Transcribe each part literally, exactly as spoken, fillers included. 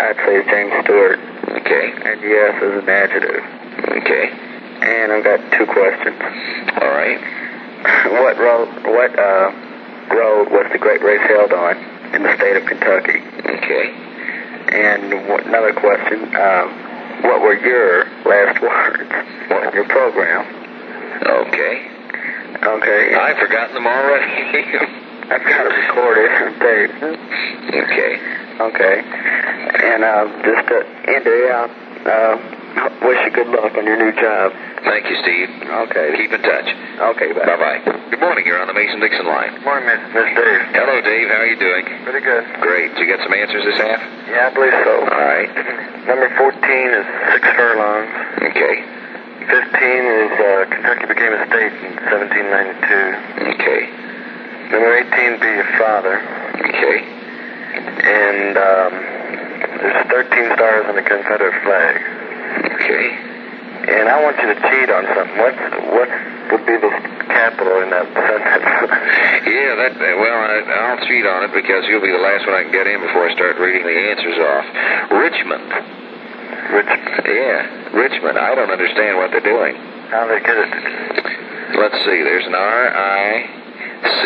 I'd say James Stewart. Okay. And yes is an adjective. Okay. And I've got two questions. All right. What road, what uh, road was the Great Race held on in the state of Kentucky? Okay. And what, another question, um, what were your last words on your program? Okay. Okay. I've forgotten them already. I've got it recorded on tape. Okay. Okay. And uh, just to end it out, uh, wish you good luck on your new job. Thank you, Steve. Okay. Keep in touch. Okay, bye. Bye-bye. Good morning. You're on the Mason-Dixon line. Good morning, Miss Dave. Hello, Dave. How are you doing? Pretty good. Great. Did you get some answers this half? Yeah, I believe so. All right. Number fourteen is six furlongs. Okay. fifteen is uh, Kentucky became a state in seventeen ninety-two. Okay. Number eighteen, be your father. Okay. And um, there's thirteen stars on the Confederate flag. Okay. And I want you to cheat on something. What what would be the capital in that sentence? Yeah, that, well, I, I'll cheat on it because you'll be the last one I can get in before I start reading the answers off. Richmond. Richmond. Yeah, Richmond. I don't understand what they're doing. How they get it? Let's see. There's an R I C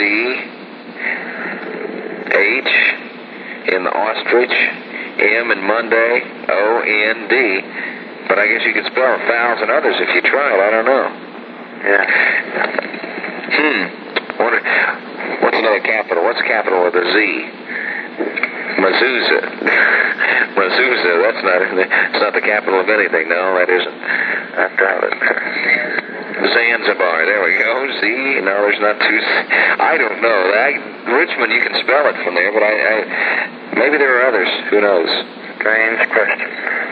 H in the ostrich, M in Monday, O N D. But I guess you could spell fouls and others if you tried. I don't know. Yeah. Hmm. Wonder, what's another capital? What's capital with a Z? Mazuza. Mazuza. That's not. It's not the capital of anything. No, that isn't. I doubt it. Zanzibar. There we go. Z. No, there's not two. I don't know. I, Richmond, you can spell it from there, but I, I maybe there are others. Who knows? Strange question.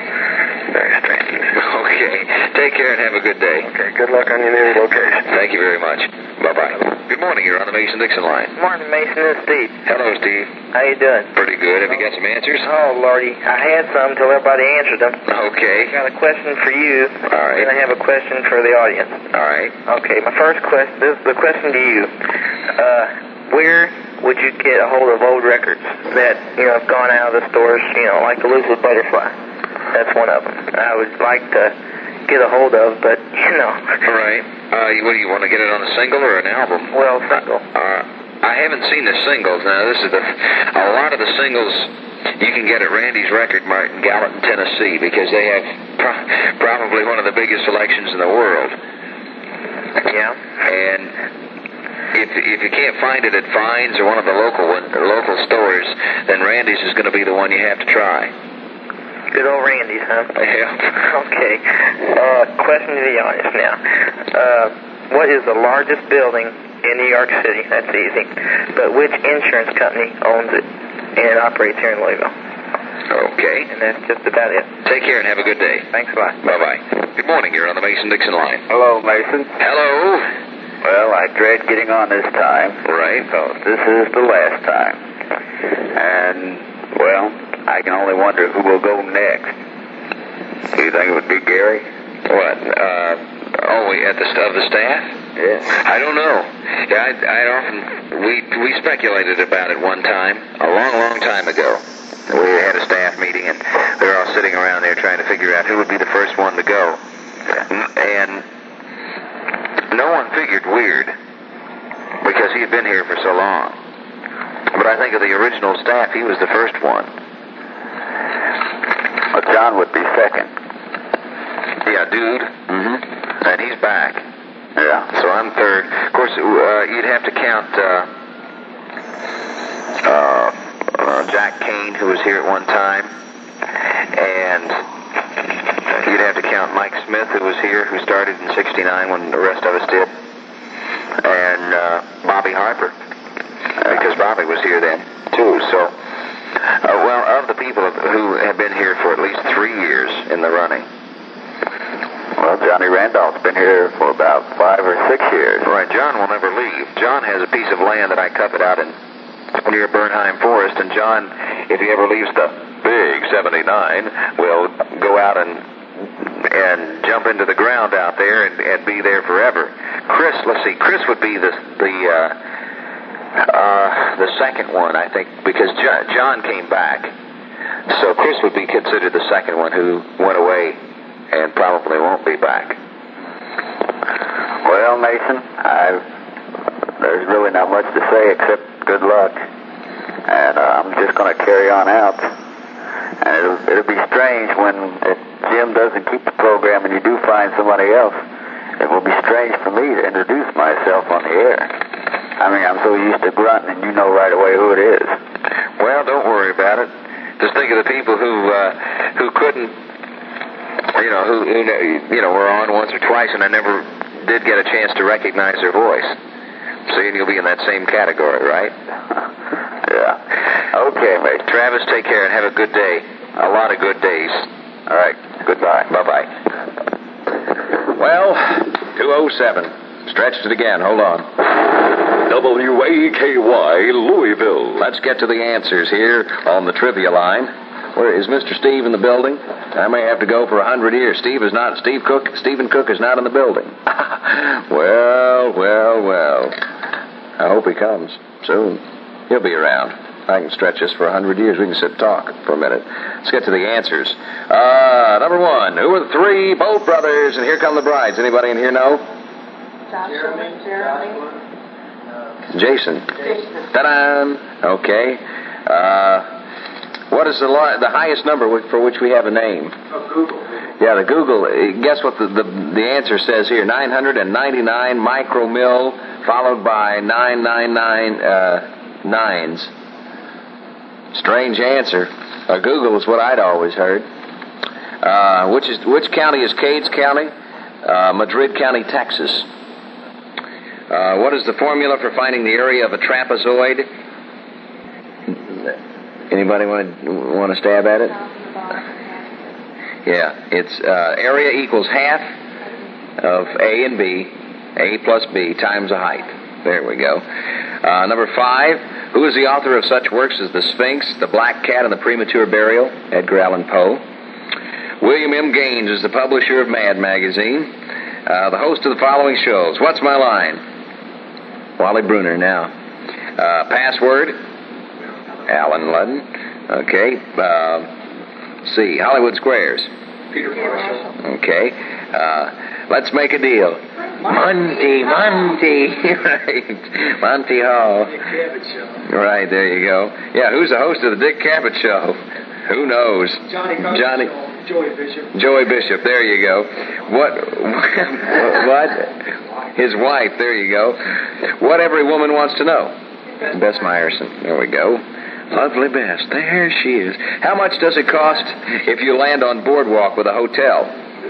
Very strange. Okay. Take care and have a good day. Okay. Good luck on your new location. Thank you very much. Bye-bye. Good morning. You're on the Mason-Dixon line. Morning, Mason. It's Steve. Hello, Steve. How you doing? Pretty good. Have you got some answers? Oh, Lordy. I had some until everybody answered them. Okay. I got a question for you. All right. And I have a question for the audience. All right. Okay. My first question, this is the question to you. Uh, where would you get a hold of old records that, you know, have gone out of the stores, you know, like the Lucid Butterfly? That's one of them. I would like to get a hold of, but, you know. All right. Uh, what do you want to get it on a single or an album? Well, single. Uh, I haven't seen the singles. Now, this is the, a lot of the singles you can get at Randy's Record Mart in Gallatin, Tennessee, because they have pro- probably one of the biggest selections in the world. Yeah. And if if you can't find it at Fines or one of the local one, or local stores, then Randy's is going to be the one you have to try. Good old Randy's, huh? Yeah. Okay. Uh, question to the audience now. Uh, what is the largest building in New York City? That's easy. But which insurance company owns it and operates here in Louisville? Okay. And that's just about it. Take care and have a good day. Thanks a lot. Bye-bye. Good morning. You're on the Mason-Dixon line. Hello, Mason. Hello. Well, I dread getting on this time. Right. Because this is the last time. And, well, I can only wonder who will go next. Do you think it would be Gary? What? Uh, oh, we at the of the staff? Yeah. I don't know. Yeah, I, I often we we speculated about it one time, a long, long time ago. We had a staff meeting, and we were all sitting around there trying to figure out who would be the first one to go. And no one figured Weird because he had been here for so long. But I think of the original staff, he was the first one. Well, John would be second. Yeah, dude. Mm-hmm. And he's back. Yeah. So I'm third. Of course, uh, you'd have to count uh, uh, uh, Jack Kane, who was here at one time. And you'd have to count Mike Smith, who was here, who started in sixty-nine when the rest of us did. And uh, Bobby Harper, because Bobby was here then, too. So, uh, well, of the people who have been here for at least three years in the running. Well, Johnny Randolph's been here for about five or six years. Right, John will never leave. John has a piece of land that I covered out in near Bernheim Forest, and John, if he ever leaves the big seventy-nine, will go out and and jump into the ground out there and, and be there forever. Chris, let's see, Chris would be the the uh, uh, the second one, I think, because John, John came back. So Chris would be considered the second one who went away and probably won't be back. Well, Mason, I there's really not much to say except good luck. And uh, I'm just going to carry on out. And it'll, it'll be strange when if Jim doesn't keep the program and you do find somebody else. It will be strange for me to introduce myself on the air. I mean, I'm so used to grunting, and you know right away who it is. Well, don't worry about it. Just think of the people who uh, who couldn't, you know, who, who you know were on once or twice, and I never did get a chance to recognize their voice. So you'll be in that same category, right? Yeah. Okay, mate. Travis, take care and have a good day. A lot of good days. All right. Goodbye. Bye-bye. Well, two oh seven. Stretched it again. Hold on. W A K Y, Louisville. Let's get to the answers here on the trivia line. Where is Mister Steve in the building? I may have to go for a hundred years. Steve is not. Steve Cook. Stephen Cook is not in the building. Well, well, well. I hope he comes soon. He'll be around. I can stretch this for a hundred years. We can sit and talk for a minute. Let's get to the answers. Uh, number one. Who are the three Bolt brothers? And here come the brides. Anybody in here know? Jeremy. Jeremy. Jason. Jason. Ta-da! Okay. Uh, what is the lar- the highest number for which we have a name? Oh, Google. Yeah, the Google. Guess what the, the, the answer says here? nine hundred ninety-nine micromil, followed by nine nine nine uh, nines. Strange answer. Uh, Google is what I'd always heard. Uh, which is which county is Cades County? Uh, Madrid County, Texas. Uh, what is the formula for finding the area of a trapezoid? Anybody want to want to stab at it? Yeah, it's uh, area equals half of A and B, A plus B times the height. There we go. Uh, number five, who is the author of such works as The Sphinx, The Black Cat, and The Premature Burial? Edgar Allan Poe. William M. Gaines is the publisher of Mad Magazine. Uh, the host of the following shows. What's My Line? Wally Bruner now. Uh, password? Alan Ludden. Okay. Uh, C. Hollywood Squares. Peter Marshall. Okay. Uh, let's make a deal. Monty, Monty. Right. Monty Hall. Dick Cavett Show. Right, there you go. Yeah, who's the host of the Dick Cavett Show? Who knows? Johnny Carson. Johnny. Show. Joey Bishop. Joey Bishop, there you go. What? What? His wife, there you go. What every woman wants to know. Bess Meyerson, there we go. Lovely Bess, there she is. How much does it cost if you land on Boardwalk with a hotel?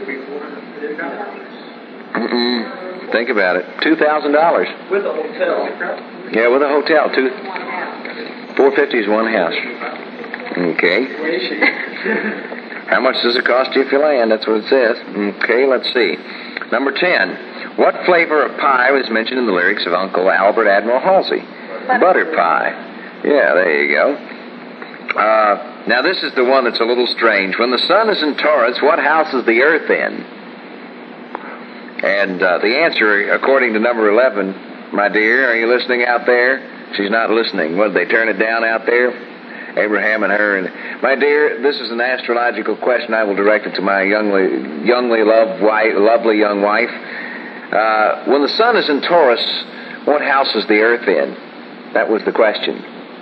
Mm-mm. Think about it. two thousand dollars. With a hotel. Yeah, with a hotel. Two. four fifty is one house. Okay. How much does it cost you if you land? That's what it says. Okay, let's see. Number ten. What flavor of pie was mentioned in the lyrics of Uncle Albert Admiral Halsey? Butter, Butter pie. Yeah, there you go. Uh, now, this is the one that's a little strange. When the sun is in Taurus, what house is the earth in? And uh, the answer, according to number eleven, my dear, are you listening out there? She's not listening. What, did they turn it down out there? Abraham and her. And my dear, this is an astrological question. I will direct it to my youngly, youngly loved wife, lovely young wife. Uh, when the sun is in Taurus, what house is the earth in? That was the question.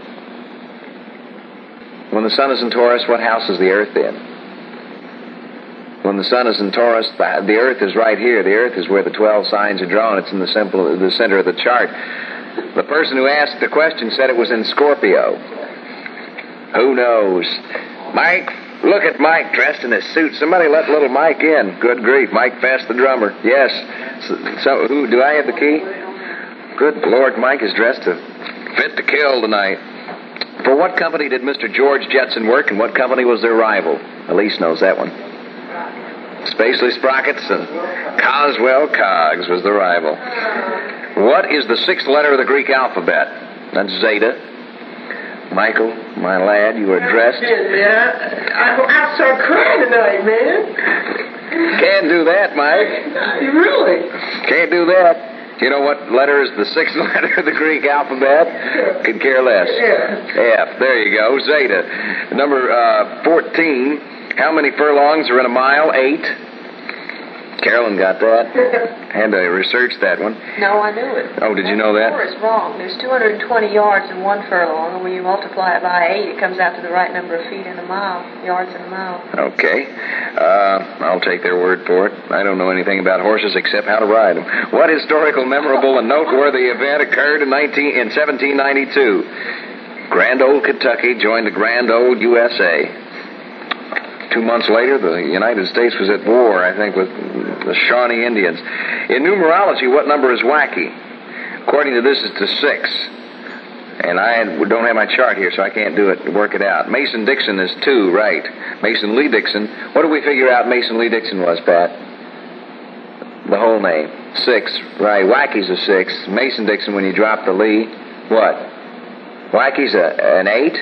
When the sun is in Taurus, what house is the earth in? When the sun is in Taurus, the, the earth is right here. The earth is where the twelve signs are drawn. It's in the, simple, the center of the chart. The person who asked the question said it was in Scorpio. Who knows? Mike, look at Mike dressed in his suit. Somebody let little Mike in. Good grief, Mike Fest, the drummer. Yes. So, so who, do I have the key? Good Lord, Mike is dressed to fit to kill tonight. For what company did Mister George Jetson work, and what company was their rival? Elise knows that one. Spacely Sprockets and Coswell Coggs was the rival. What is the sixth letter of the Greek alphabet? That's Zeta. Michael, my lad, you are dressed. Yeah, I, I started crying tonight, man. Can't do that, Mike. Really? Can't do that. You know what letter is the sixth letter of the Greek alphabet? Could care less. F. There you go. Zeta. Number uh, fourteen. How many furlongs are in a mile? Eight. Carolyn got that. Had to research that one. No, I knew it. Oh, did you know that? Four is wrong. There's two hundred twenty yards in one furlong, and when you multiply it by eight, it comes out to the right number of feet in a mile, yards in a mile. Okay. Uh, I'll take their word for it. I don't know anything about horses except how to ride them. What historical, memorable, and noteworthy event occurred in, nineteen, in seventeen ninety-two? Grand Old Kentucky joined the Grand Old U S A. Two months later, the United States was at war, I think, with the Shawnee Indians. In numerology, what number is wacky? According to this, it's the six. And I don't have my chart here, so I can't do it. Work it out. Mason-Dixon is two, right. Mason Lee Dixon. What did we figure out Mason Lee Dixon was, Pat? The whole name. Six, right. Wacky's a six. Mason-Dixon, when you drop the Lee, what? Wacky's a, an eight?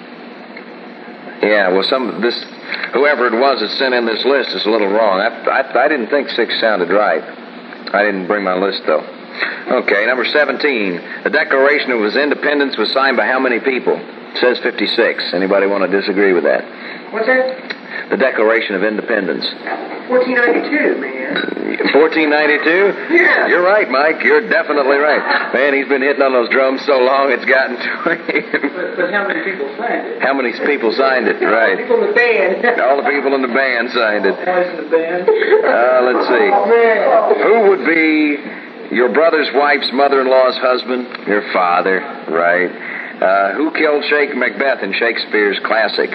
Yeah, well, some this whoever it was that sent in this list is a little wrong. I, I, I didn't think six sounded right. I didn't bring my list, though. Okay, number seventeen. The Declaration of His Independence was signed by how many people? It says fifty-six. Anybody want to disagree with that? What's that? The Declaration of Independence. fourteen ninety-two, man. fourteen ninety-two? Yeah. You're right, Mike. You're definitely right. Man, he's been hitting on those drums so long it's gotten to him. But, but how many people signed it? How many people signed it? Right. People in the band. All the people in the band signed it. Boys in the band. Uh, let's see. Oh, man. Who would be your brother's wife's mother-in-law's husband? Your father, right. Uh, who killed Shake Macbeth in Shakespeare's classic?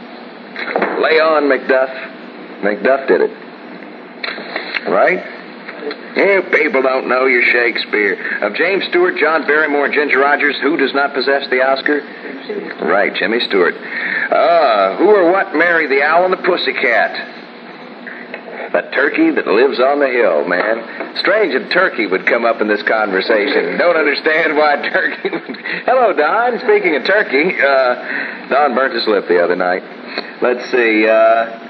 Leon Macduff. Macduff did it. Right? You people don't know your Shakespeare. Of James Stewart, John Barrymore, and Ginger Rogers, who does not possess the Oscar? Right, Jimmy Stewart. Uh, who or what married the owl and the pussycat? The turkey that lives on the hill, man. Strange that turkey would come up in this conversation. Don't understand why turkey would... Hello, Don. Speaking of turkey, uh, Don burnt his lip the other night. Let's see, uh...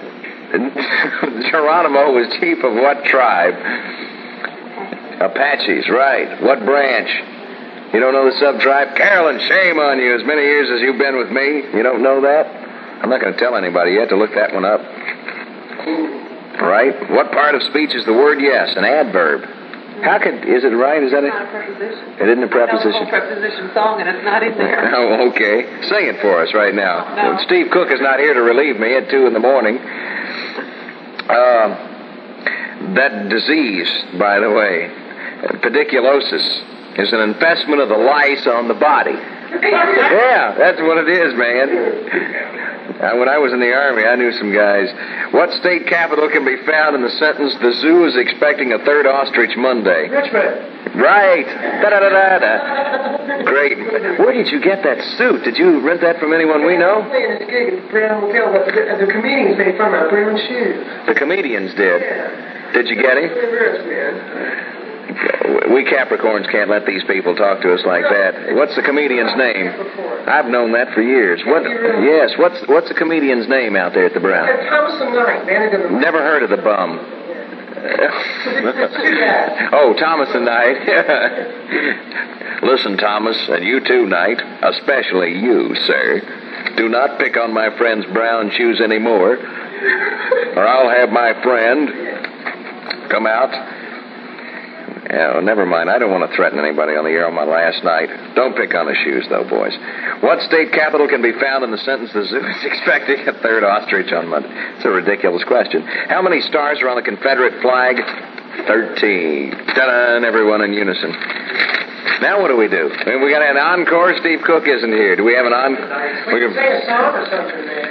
Geronimo was chief of what tribe? Apaches, right. What branch? You don't know the sub-tribe? Carolyn, shame on you. As many years as you've been with me, you don't know that? I'm not going to tell anybody yet to look that one up. Right? What part of speech is the word yes? An adverb. How could... Is it right? Is that it? It's not a preposition. It isn't a preposition. It's a preposition song, and it's not in there. Oh, okay. Sing it for us right now. No. Steve Cook is not here to relieve me at two in the morning. Uh, that disease, by the way, pediculosis, is an infestment of the lice on the body. Yeah, that's what it is, man. Uh, when I was in the Army, I knew some guys. What state capital can be found in the sentence, the zoo is expecting a third ostrich Monday? Richmond. Right. Da-da-da-da-da. Great. Where did you get that suit? Did you rent that from anyone we know? I was playing this gig at the Brown Hotel, but the, the comedians made fun of my brown shoes. The comedians did. Yeah. Did you get him? Rich, man. We Capricorns can't let these people talk to us like that. What's the comedian's name? I've known that for years. What? Yes. What's what's the comedian's name out there at the Brown? Thomas and Knight, man. Never heard of the bum. Oh, Thomas and Knight. Listen, Thomas, and you too, Knight, especially you, sir. Do not pick on my friend's brown shoes anymore, or I'll have my friend come out. Yeah, well, never mind. I don't want to threaten anybody on the air on my last night. Don't pick on the shoes, though, boys. What state capital can be found in the sentence, the zoo is expecting a third ostrich on Monday? It's a ridiculous question. How many stars are on the Confederate flag? Thirteen. Ta-da, everyone in unison. Now what do we do? I mean, we got an encore. Steve Cook isn't here. Do we have an on? We can sing a song or something, man.